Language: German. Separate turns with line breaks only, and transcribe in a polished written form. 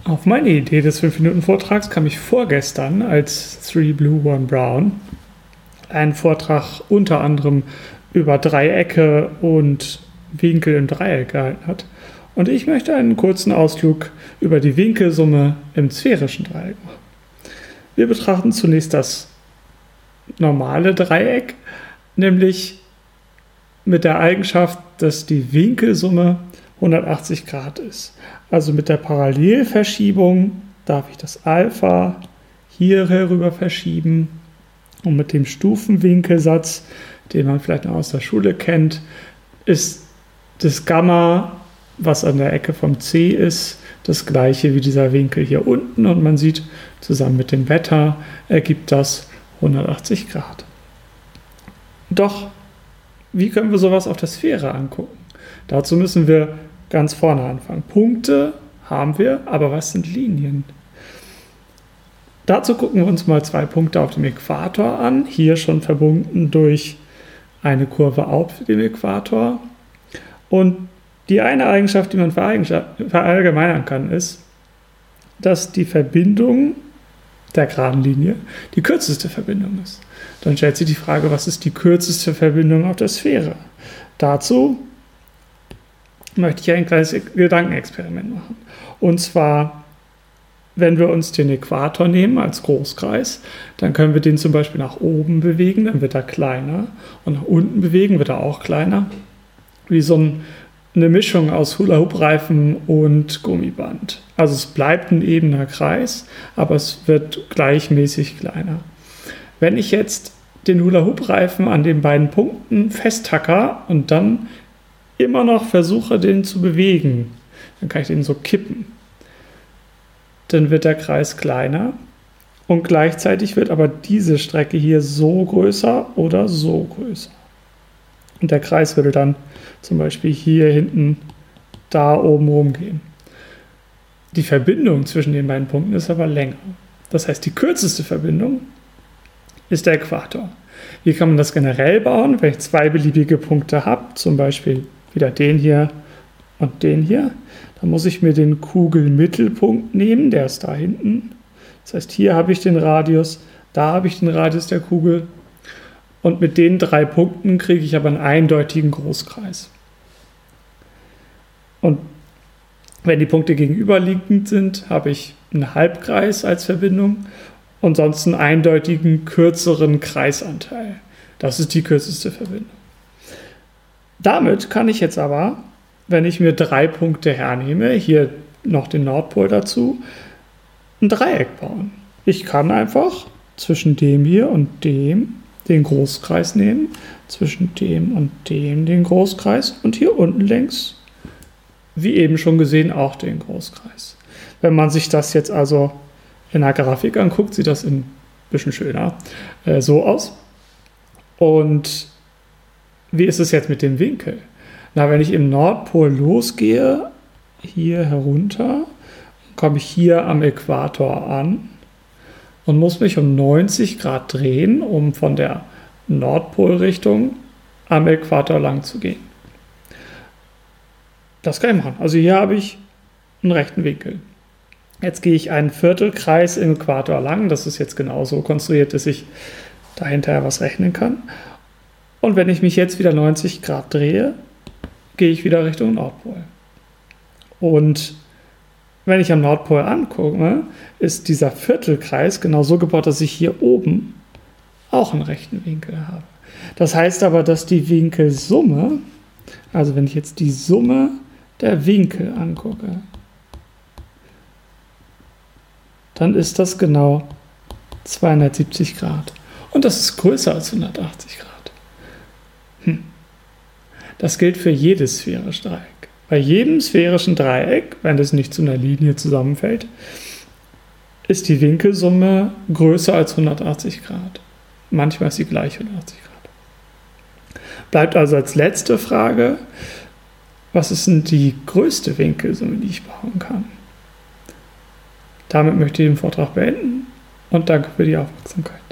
Auf meine Idee des 5-Minuten-Vortrags kam ich vorgestern, als 3 Blue 1 Brown einen Vortrag unter anderem über Dreiecke und Winkel im Dreieck gehalten hat. Und ich möchte einen kurzen Ausflug über die Winkelsumme im sphärischen Dreieck machen. Wir betrachten zunächst das normale Dreieck, nämlich mit der Eigenschaft, dass die Winkelsumme 180 Grad ist. Also mit der Parallelverschiebung darf ich das Alpha hier herüber verschieben und mit dem Stufenwinkelsatz, den man vielleicht noch aus der Schule kennt, ist das Gamma, was an der Ecke vom C ist, das gleiche wie dieser Winkel hier unten und man sieht, zusammen mit dem Beta ergibt das 180 Grad. Doch, wie können wir sowas auf der Sphäre angucken? Dazu müssen wir ganz vorne anfangen. Punkte haben wir, aber was sind Linien? Dazu gucken wir uns mal 2 Punkte auf dem Äquator an, hier schon verbunden durch eine Kurve auf dem Äquator. Und die eine Eigenschaft, die man verallgemeinern kann, ist, dass die Verbindung der geraden Linie die kürzeste Verbindung ist. Dann stellt sich die Frage, was ist die kürzeste Verbindung auf der Sphäre? Dazu möchte ich ein kleines Gedankenexperiment machen. Und zwar, wenn wir uns den Äquator nehmen als Großkreis, dann können wir den zum Beispiel nach oben bewegen, dann wird er kleiner. Und nach unten bewegen wird er auch kleiner. Wie so eine Mischung aus Hula-Hoop-Reifen und Gummiband. Also es bleibt ein ebener Kreis, aber es wird gleichmäßig kleiner. Wenn ich jetzt den Hula-Hoop-Reifen an den beiden Punkten festtacker und dann immer noch versuche, den zu bewegen, dann kann ich den so kippen. Dann wird der Kreis kleiner und gleichzeitig wird aber diese Strecke hier so größer oder so größer. Und der Kreis würde dann zum Beispiel hier hinten da oben rumgehen. Die Verbindung zwischen den beiden Punkten ist aber länger. Das heißt, die kürzeste Verbindung ist der Äquator. Wie kann man das generell bauen? Wenn ich 2 beliebige Punkte habe, zum Beispiel wieder den hier und den hier, dann muss ich mir den Kugelmittelpunkt nehmen, der ist da hinten. Das heißt, hier habe ich den Radius, da habe ich den Radius der Kugel. Und mit den 3 Punkten kriege ich aber einen eindeutigen Großkreis. Und wenn die Punkte gegenüberliegend sind, habe ich einen Halbkreis als Verbindung und sonst einen eindeutigen, kürzeren Kreisanteil. Das ist die kürzeste Verbindung. Damit kann ich jetzt aber, wenn ich mir 3 Punkte hernehme, hier noch den Nordpol dazu, ein Dreieck bauen. Ich kann einfach zwischen dem hier und dem den Großkreis nehmen, zwischen dem und dem den Großkreis und hier unten längs, wie eben schon gesehen, auch den Großkreis. Wenn man sich das jetzt also in der Grafik anguckt, sieht das ein bisschen schöner so aus. Und wie ist es jetzt mit dem Winkel? Na, wenn ich im Nordpol losgehe, hier herunter, komme ich hier am Äquator an und muss mich um 90 Grad drehen, um von der Nordpolrichtung am Äquator lang zu gehen. Das kann ich machen. Also hier habe ich einen rechten Winkel. Jetzt gehe ich einen Viertelkreis im Äquator lang. Das ist jetzt genau so konstruiert, dass ich dahinter was rechnen kann. Und wenn ich mich jetzt wieder 90 Grad drehe, gehe ich wieder Richtung Nordpol. Und wenn ich am Nordpol angucke, ist dieser Viertelkreis genau so gebaut, dass ich hier oben auch einen rechten Winkel habe. Das heißt aber, dass die Winkelsumme, also wenn ich jetzt die Summe der Winkel angucke, dann ist das genau 270 Grad. Und das ist größer als 180 Grad. Das gilt für jedes sphärische Dreieck. Bei jedem sphärischen Dreieck, wenn es nicht zu einer Linie zusammenfällt, ist die Winkelsumme größer als 180 Grad. Manchmal ist sie gleich 180 Grad. Bleibt also als letzte Frage, was ist denn die größte Winkelsumme, die ich bauen kann? Damit möchte ich den Vortrag beenden und danke für die Aufmerksamkeit.